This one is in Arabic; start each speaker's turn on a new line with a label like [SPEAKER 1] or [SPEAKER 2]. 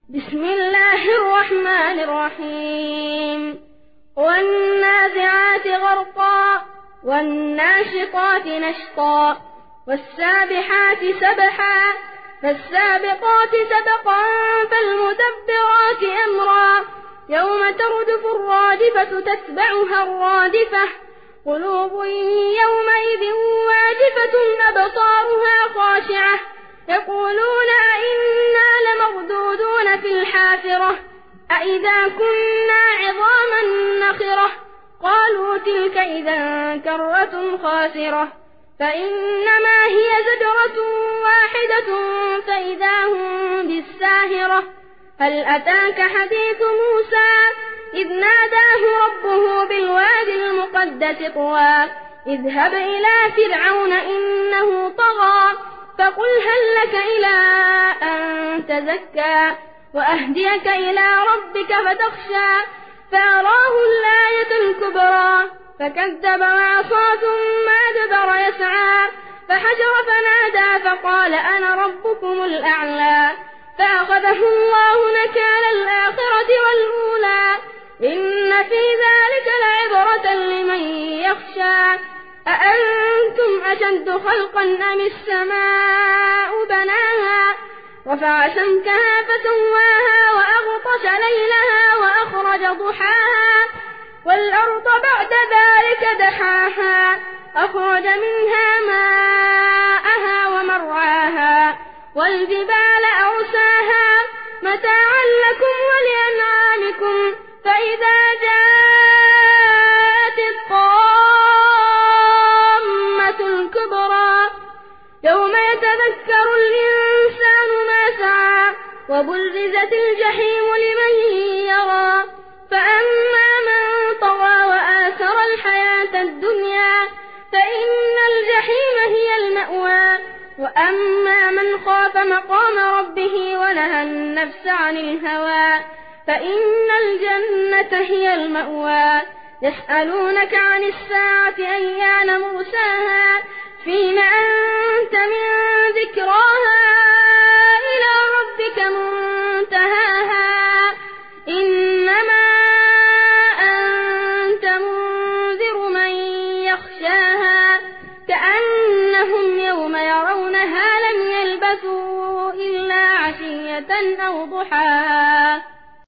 [SPEAKER 1] بسم الله الرحمن الرحيم والنازعات غرقا والناشطات نشطا والسابحات سبحا فالسابقات سبقا فالمدبرات أمرا يوم ترجف الراجفة تتبعها الرادفة قلوب يومئذ واجفة أبصارها خاشعة يقولون أئنا لمردودون في الحافرة أئذا كنا عظاما نخرة قالوا تلك إذا كرة خاسرة فإنما هي زجرة واحدة فإذا هم بالساهرة هل أتاك حديث موسى إذ ناداه ربه بالوادي المقدس طوى اذهب إلى فرعون إنه طغى فقل هل لك إلى أن تزكى وأهديك إلى ربك فتخشى فأراه الآية الكبرى فكذب وعصى ثم أدبر يسعى فحشر فنادى فقال أنا ربكم الأعلى فأخذه الله نكال الآخرة والأولى إن في ذلك لعبرة لمن يخشى أأنتم أشد خلقا أم السماء بناها رفع سمكها فسواها وأغطش ليلها وأخرج ضحاها والأرض بعد ذلك دحاها أخرج منها ماءها ومرعاها والجبال أرساها متاعا لكم ولأنعامكم فإذا جاءت الطامة الكبرى يوم يتذكر الإنسان ما سعى وبرزت الجحيم لمن يرى فأما من طغى وآثر الحياة الدنيا فإن الجحيم هي المأوى وأما من خاف مقام ربه ونهى النفس عن الهوى فإن الجنة هي المأوى يسألونك عن الساعة أيان مرساها فيما أنت من ذكراها إلى ربك منتهاها إنما أنت منذر من يخشاها كأنهم يوم يرونها لم يلبثوا إلا عشية أو ضحاها